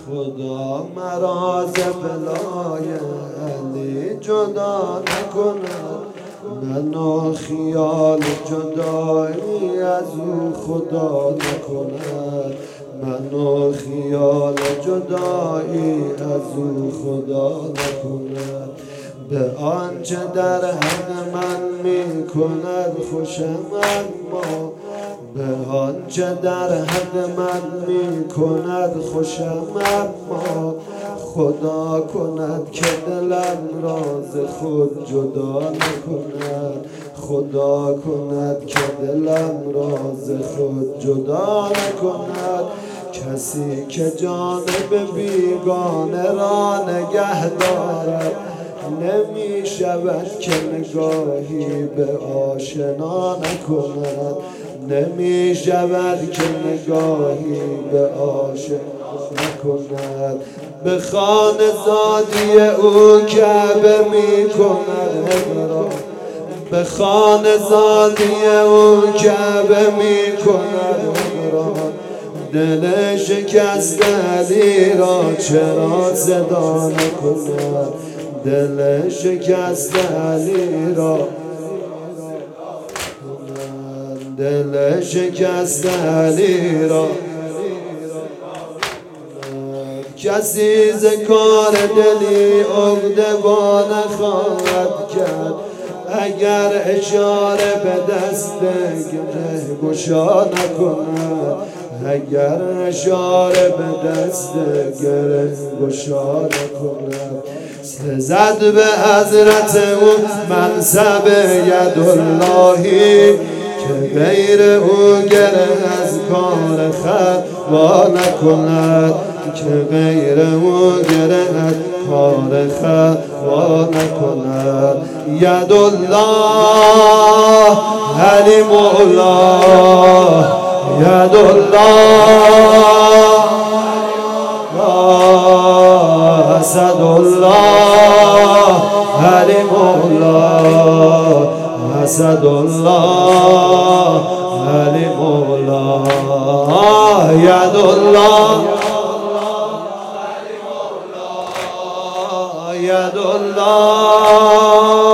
خدا مرا ز بلای علی جدا نکند، منو خیال جدایی از او خدا نکند، منو خیال جدایی از او خدا نکند. به آنچه در حق من می کند خوشم، اما به آنچه در حق من می کند خوشم، اما خدا کند که دلم راز خود جدا نکند، خدا کند که دلم راز خود جدا نکند. کسی که جانب بیگانه را نگه دارد، نمی شود که نگاهی به آشنا نکند، نمی شود که نگاهی به آشنا نکند. به خانه زادی او کعبه می کند اقرار، به خانه زادی او کعبه می کند اقرار. دل شکست علی را چرا صدا نکند، دل شکست علی را، دل شکست علی را. کسی ز کار دلی عقده با نخواهد کرد، اگر اشاره به دست گره گشا نکند، اگر اشاره به دست گره گشا نکند. سزد به حضرت او منصب یداللهی، که غیر او گره از کار خلق وا نکند، که غیر او گره از کار خلق وا نکند. یدالله علی مولا، یدالله اسدالله علی مولا، اسدالله علی مولا. یدالله یدالله